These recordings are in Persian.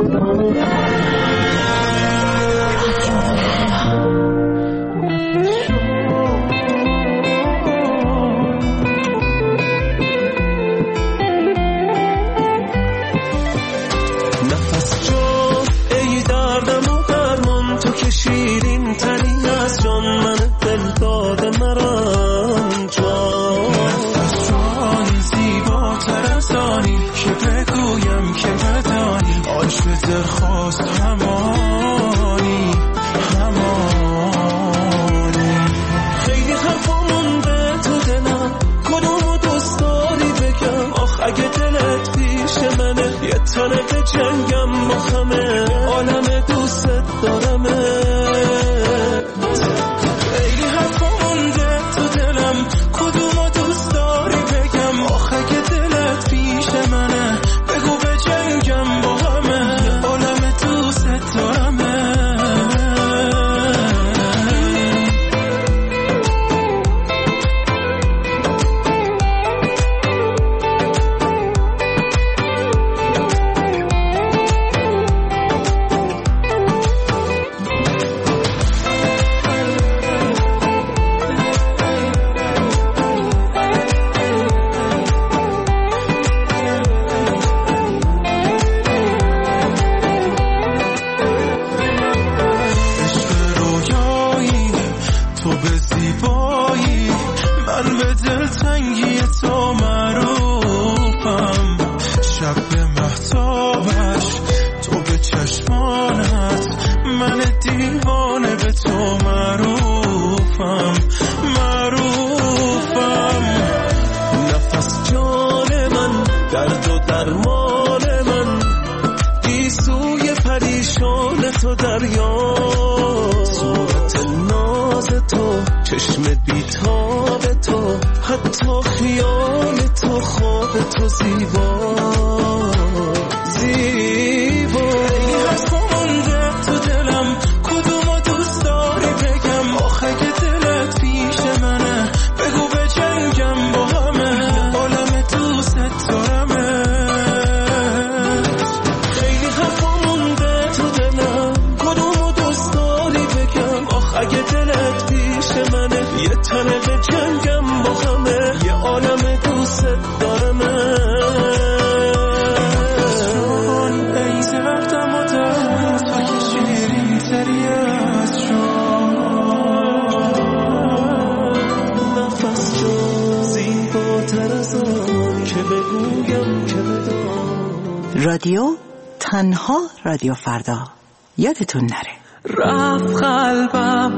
رادیو تنها رادیو فردا یادتون نره. رفت قلبم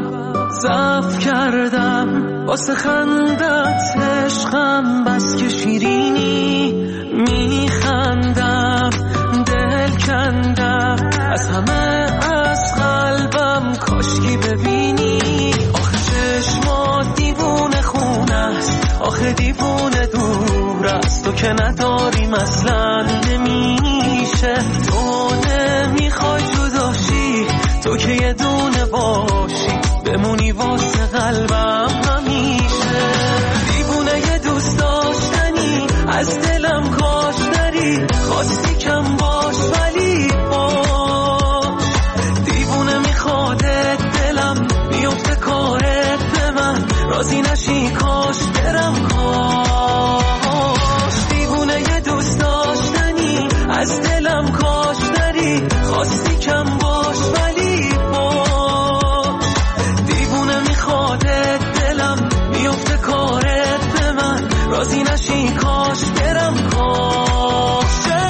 ضعف کردم واسه خندت عشقم بس که شیرینی میخندم دل کندم از همه از قلبم کاشکی ببینی آخه چشمات دیوونه خونه است آخه دیوونه دور است تو که نداریم اصلا نمیشه تو نمیخوای جداشی تو که یه دونه باشی بمونی واسه قلبم همیشه دیوونه یه دوست داشتنی از دلم کاش داری خواستی کم باش ولی باش دیوونه میخوادت دلم میفته کارت به من راضی نشی کاش برم کاش دیوونه یه دوست داشتنی از دلم کاش داری خواستی کم باش ولی باش دیوونه میخوادت دلم میفته کارت به من راضی نشی کاش برم کاشه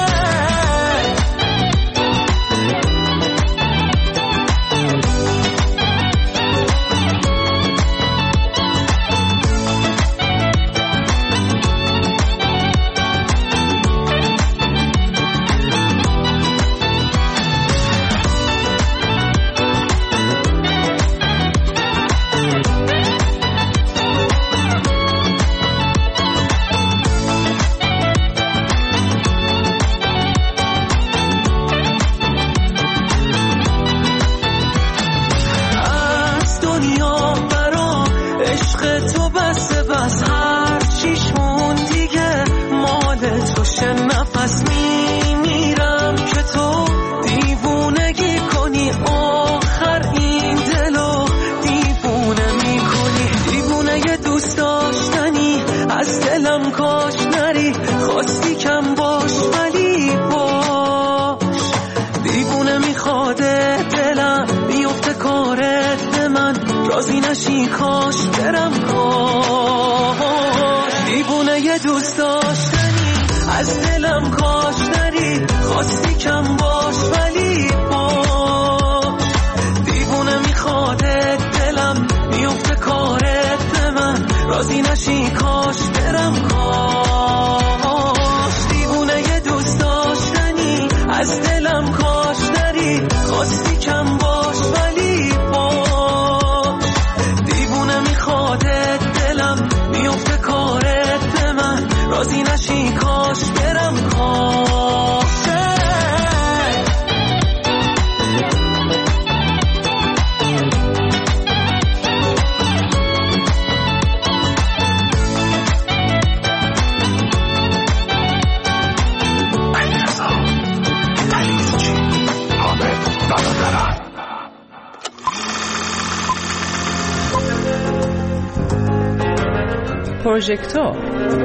نشی کاش برم کاش دیوونه یه دوست داشتنی از دلم کاش نری خواستی کم باش ولی باش دیوونه میخوادت دلم میفته کارت به من راضی نشی کاش برم کاش دیوونه یه دوست داشتنی از دلم کاش نری خواستی کم باش ولی باش دیوونه میخوادت دلم میفته کارت به من راضی نشی کاش برم کاش پروژکتور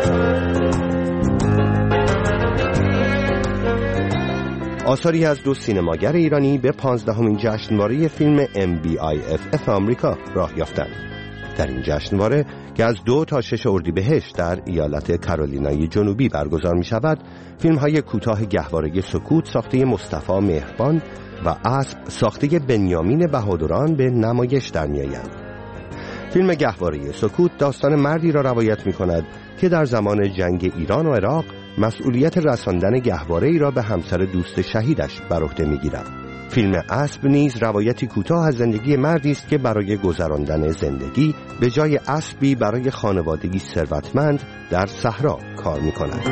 آثاری از دو سینماگر ایرانی به 15مین جشنواره فیلم MBIFF آمریکا راه یافتند. در این جشنواره که از 2 تا 6 اردیبهشت در ایالت کارولینای جنوبی برگزار می شود، فیلم های کوتاه گهواره سکوت ساخته مصطفی مهربان و اسب ساخته بنیامین بهادران به نمایش در می آیند. فیلم گهواره سکوت داستان مردی را روایت می کند که در زمان جنگ ایران و عراق مسئولیت رساندن گهواره‌ای را به همسر دوست شهیدش بر عهده می‌گیرد. فیلم اسب نیز روایتی کوتاه از زندگی مردی است که برای گذراندن زندگی به جای اسبی برای خانوادگی ثروتمند در صحرا کار می‌کند.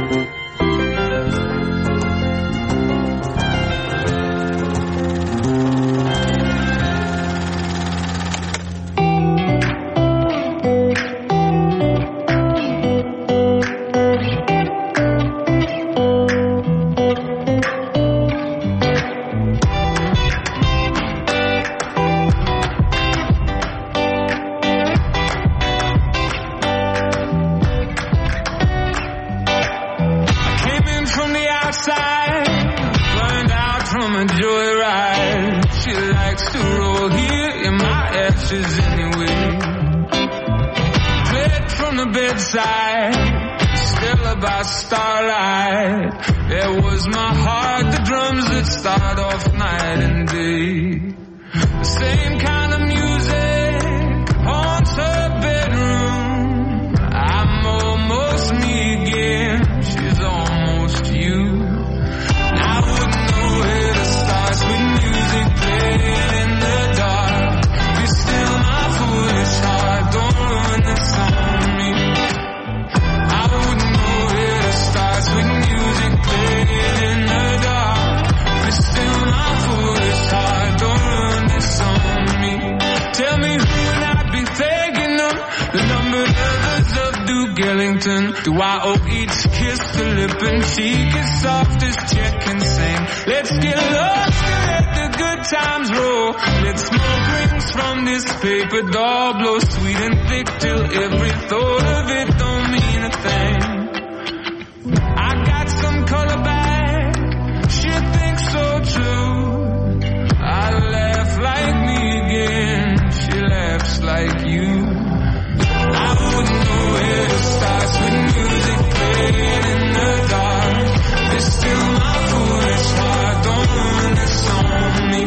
Do I owe each kiss the lip and cheek as soft as check and sing? Let's get lost and let the good times roll. Let's smoke rings from this paper doll, blow sweet and thick till every thought of it don't mean a thing. I got some color back, she thinks so too. I laugh like me again, she laughs like you. I wouldn't know where to start with music playing in the dark. It's still my foolish heart, don't run this on me.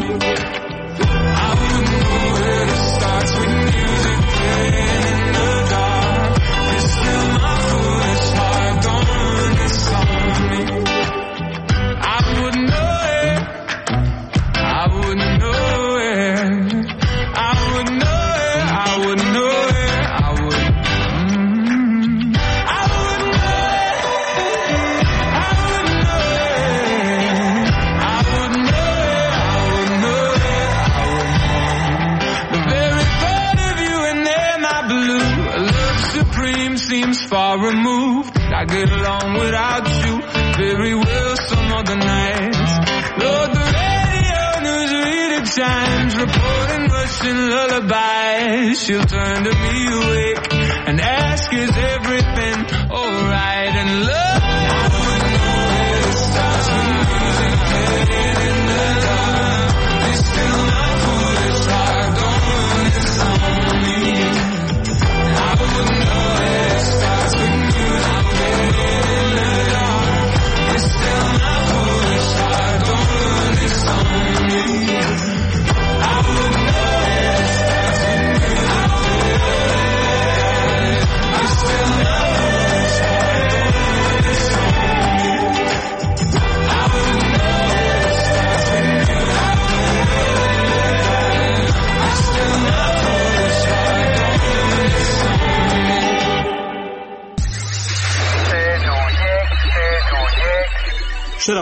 I wouldn't know where to start with music playing in the dark. It's still my foolish heart, don't run this on me. I wouldn't know it, I wouldn't know it, I wouldn't know it, I wouldn't know it. Seems far removed. I get along without you very well some other nights. Lord, the radio news reader chimes, reporting Russian lullabies. She'll turn to me awake and ask, is everything alright? And love, I wouldn't know where to start with music playing in the dark. It's still my foolish heart, don't run this on me.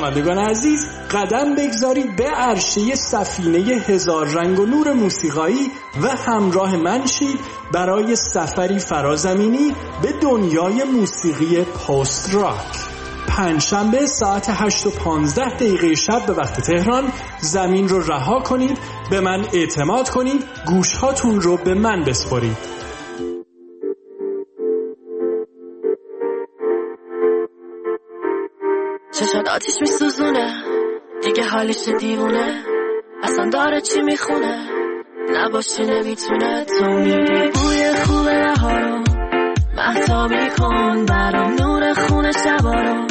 شنوندگان عزیز، قدم بگذارید به عرشه سفینه هزار رنگ و نور موسیقایی و همراه من شید برای سفری فرازمینی به دنیای موسیقی پست راک. پنجشنبه ساعت 8:15 شب به وقت تهران زمین رو رها کنید، به من اعتماد کنید، گوشهاتون رو به من بسپارید. چشات آتیش میسوزونه، دیگه حالش دیوونه، اصلا داره چی میخونه، نباشی نمیتونه. تو میدی بوی خوب بهارو، مهتابی کن برام نور خونه شبارو.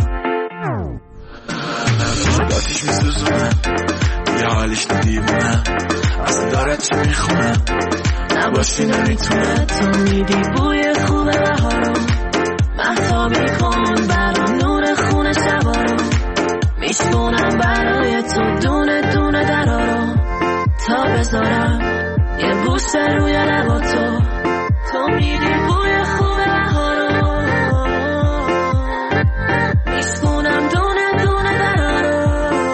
چشات آتیش میسوزونه، دیگه حالش دیوونه، اصلا داره چی میخونه، نباشی نمیتونه. تو میدی بوی خوب بهارو، مهتابی کن برام نور خونه شبارو. میشکنم برای تو دونه دونه درارو، تا بذارم یه بوسه روی لبا تو. تو میدی بوی خوب بهارو، میشکنم دونه دونه درارو.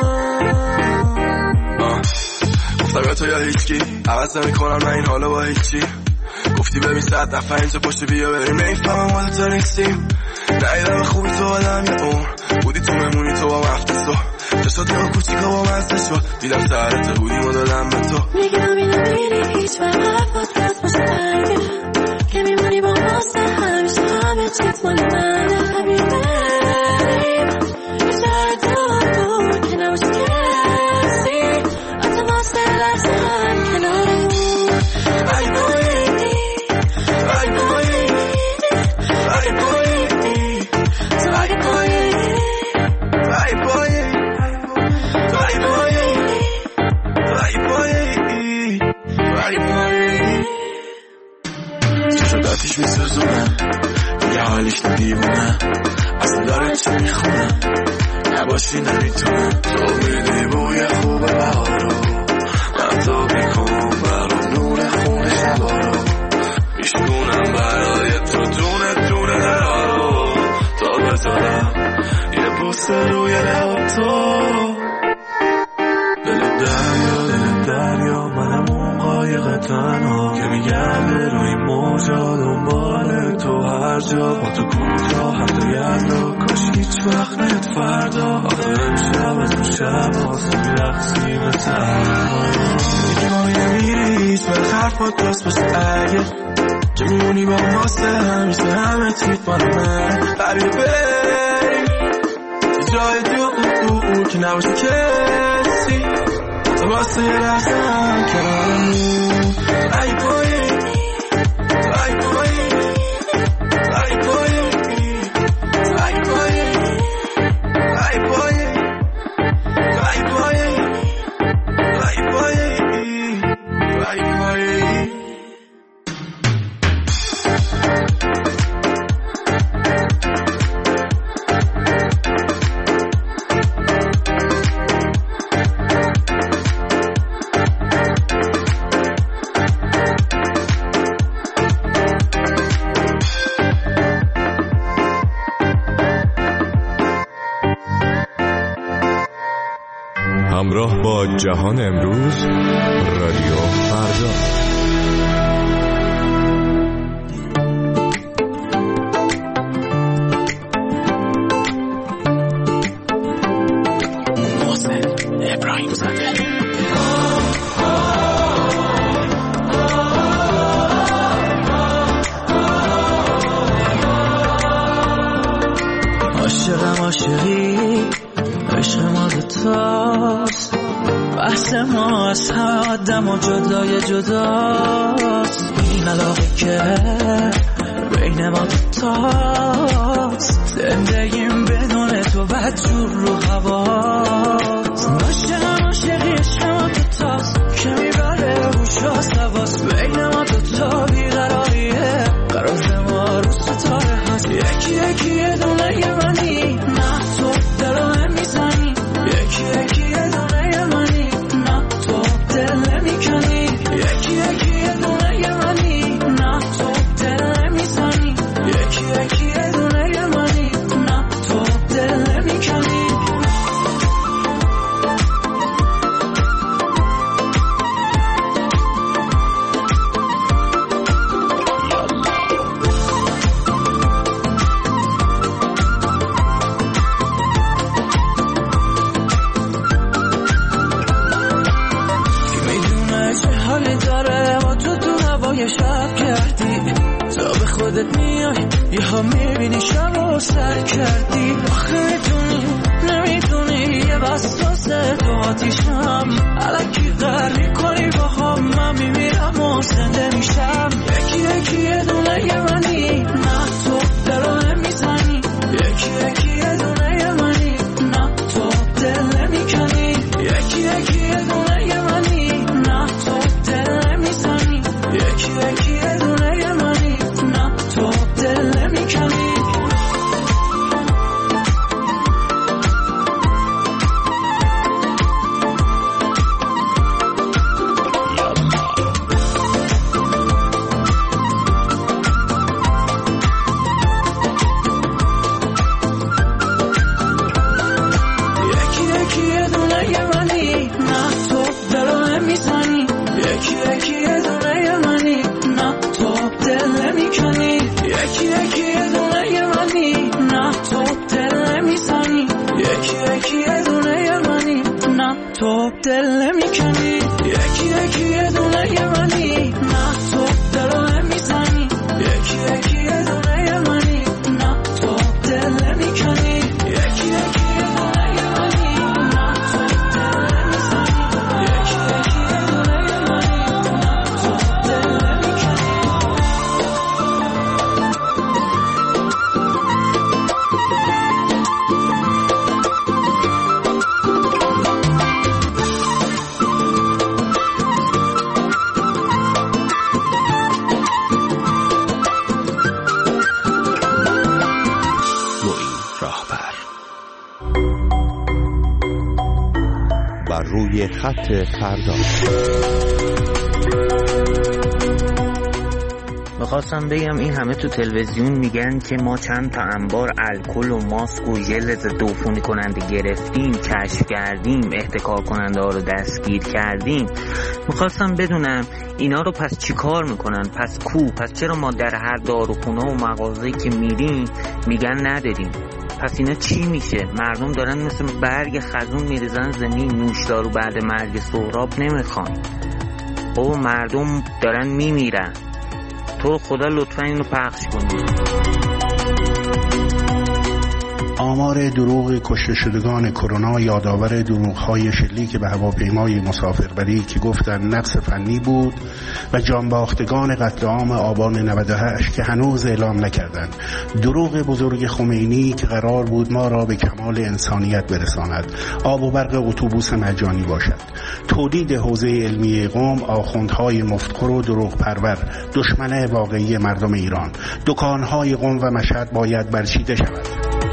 گفتم یا تو یا هیچکی، عوض نمی‌کنم من این حالو با هیچی. گفتی ببین 100 دفعه اینجا پشت بیا بریم، نمیفهمم حالا تا نیستیم. ندیدم خوبی تو آدم یه عمر بودی، تو ممونی تو با مفتست تو چشات نگاه کوچیکا با مزده شد. دیدم سرت بودیم و دادم به تو. میگم اینو میری هیچ وقت حرفات دست باشه تنگه، که میمونی با ماسته همیشه همه چیت مال منه. همین بریم یه جای دور که نباشه کسی، حتی واسه لحظه هم کنارمون. ای بایی ای بایی ای بایی ای بایی ای بایی آتیش میسوزونه، یه حالیش دیوونه، اصلا داره چی میخونه، نباشی نمیتونه. تو میدی بوی خوب بهارو، مهتابی کن برام نور خونه شبارو. میشکنم برای تو دونه دونه درارو، تا بذارم یه بوسه روی لب تو. دل دریا منم اون قایق تنها که میگرده روی موجا دنبال تو هر جا. با تو کجا حتی یزدا، کاش هیچ وقت نیاد فردا. آخه امشب از اون شب هاست میرقصیم تنها. دیگه میری هیچ وقت حرفات دست باشه اگه چه میمونی با ماسته همیشه همه چیت مال من. قریب بریم جای دور که نباشه کسی، تو واسه یه لحظه هم کنارمون. ای بایی ای بایی ای بایی ای بایی ای بایی ای بایی ای بایی ای بایی. همراه با جهان امروز، رادیو فردا. عاشقی عشق ما دوتاست، بحث ما از همه آدم و جدای جداست. این علاقه که بین ما دوتاست، زندگیم بدون تو بدجور رو هواست. عاشقی عشق ما دوتاست که میبره روش آسواست. بین ما دوتا بیقراریه، قرار ما رو ستاره هست. یکی یکی یه دونه یه منی، نه تو دلو نمیزنی. یکی یکی یه دونه یه منی، نه تو دل نمیکنی. یکی یکی یه دونه یه منی، نه تو دل نمیزنی. یکی یکی یه دونه یه منی، نه تو دل نمیکنی. یه شب کردی تا به خودت میای یه ها میبینی شب رو سر کردی. آخه نمیدونی یه وسوسه تو آتیشم الکی غر میکنی با هم من میمیرم و زنده میشم. یکی یه دونه یه منی نه تو دلو نمیزنی. یکی یه دونه یه منی نه تو دل نمیکنی. یکی یه دونه یه منی نه تو دل نمیزنی. یکی یه دونه یه منی نه تو دل نمیکنی. روی خط فردا. میخواستم بگم این همه تو تلویزیون میگن که ما چند تا انبار الکل و ماسک و ژل ضد عفونی کننده گرفتیم، کشف کردیم، احتکار کننده ها رو دستگیر کردیم. میخواستم بدونم اینا رو پس چی کار میکنن؟ پس پس چرا ما در هر داروخونه و مغازه‌ای که میریم میگن نداریم؟ پس اینا چی میشه؟ مردم دارن مثل برگ خزون میریزن زمین. نوشدارو بعد مرگ سهراب نمیخوان. او مردم دارن میمیرن. تو خدا لطفا اینو پخش کنید. آمار دروغ کشته شدگان کرونا یادآور دروغ‌های شلیک به هواپیمای مسافربری که گفتن نقص فنی بود و جانباختگان قتل عام آبان 98 که هنوز اعلام نکردند. دروغ بزرگ خمینی که قرار بود ما را به کمال انسانیت برساند، آب و برق اتوبوس مجانی باشد. تولید حوزه علمی قم، آخوندهای مفتخر و دروغ پرور، دشمن واقعی مردم ایران. دکانهای قم و مشهد باید برچیده شود.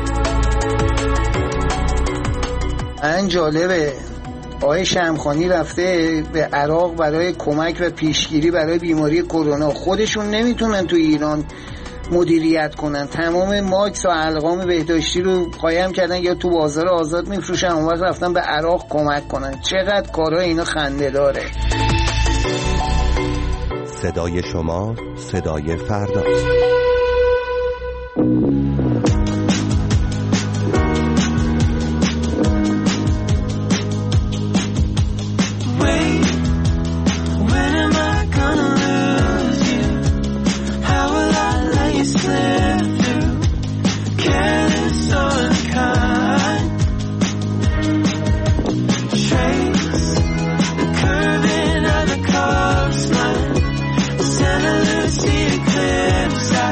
این جالبه آقای شمخانی رفته به عراق برای کمک و پیشگیری برای بیماری کرونا. خودشون نمیتونن تو ایران مدیریت کنن. تمام ماکس و القام بهداشتی رو قایم کردن یا تو بازار آزاد میفروشن، اون وقت رفتن به عراق کمک کنن. چقدر کارهای اینا خنده داره. صدای شما صدای فرداست. Santa Lucia eclipse.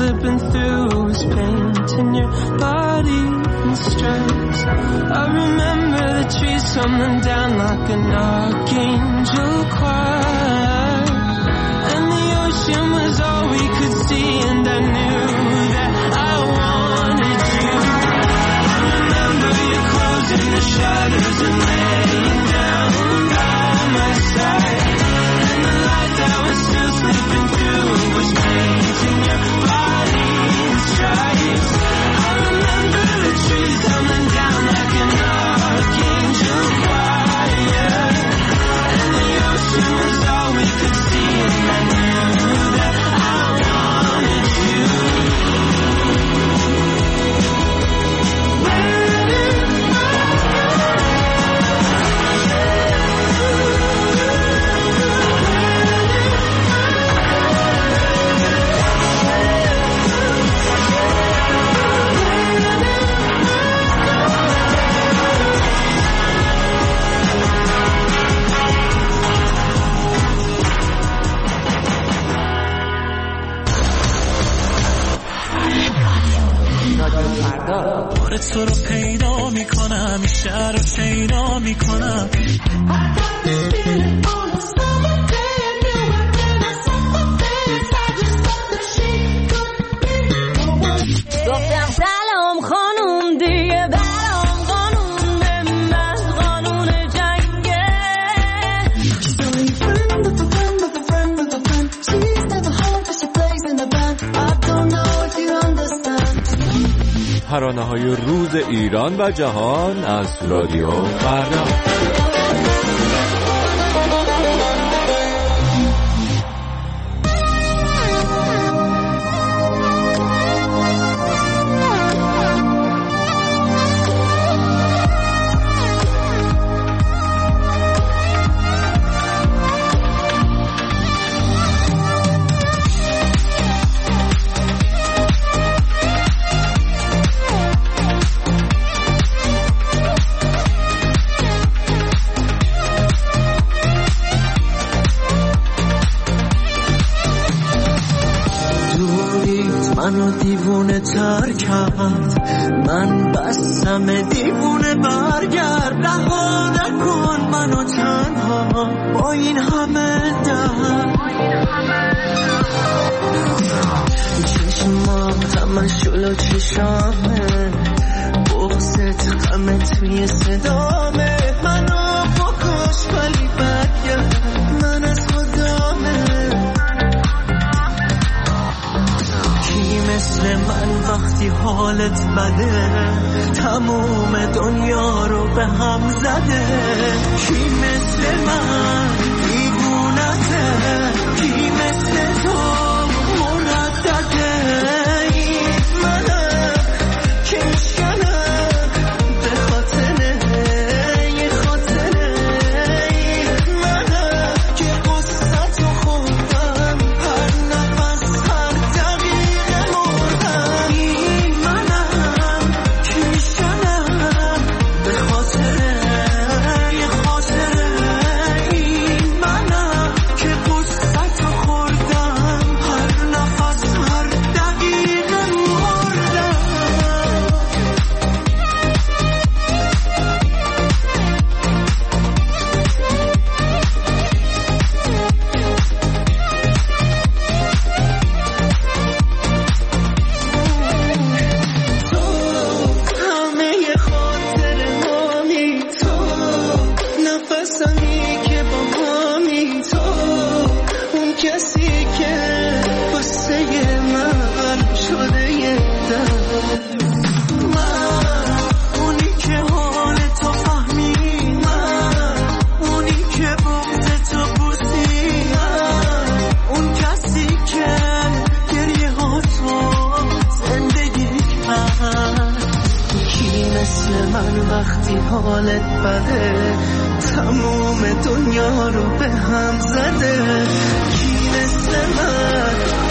slipping through was painting your body in stripes. I remember the trees coming down like an archangel choir, and the ocean was all we could see, and I knew that I wanted you. I remember you closing the shutters and laying down by my side, and the light that was still sleeping through was painting your body in stripes. I remember the trees coming down like an archangel choir, and the ocean was all we could see, and I knew that I wanted you. بار تو رو پیدا میکنم، این شهر رو شیدا میکنم. گفتم سلام خانوم دیگه برام قانون به من قانون جنگه. ترانه‌های روز ایران و جهان از رادیو فردا. منو دیوونه تر کرد، من بستم دیوونه برگرد. رها نکن منو تنها با این همه درد. چشمات تمشل و چشامه، بغضت غم توی صدامه. منو بکش ولی برگرد، من از خدامه. مثل من وقتی حالت بده، تموم دنیا رو به هم زده. کی مثل من دیوونته، کی مثل تو مردده. این منم که میشکنم به خاطره، یه خاطره. این منم که قصت رو خوردم، هر نفس هر دقیقه مردم. این منم که میشکنم به خاطره، یه خاطره. این منم که قصت رو خوردم، هر نفس هر دقیقه مردم. تو همه خاطره هامی، تو نفسمی که با مامی، تو اون کسی که واسه من شده یه درد. من اونی که حال تو فهمی، من اونی که بغض تو بوسی، من اون کسی که گریه ها تو زندگی کرد. کی مثل من وقتی حالت بده، تموم دنیا رو به هم زده. کی مثل من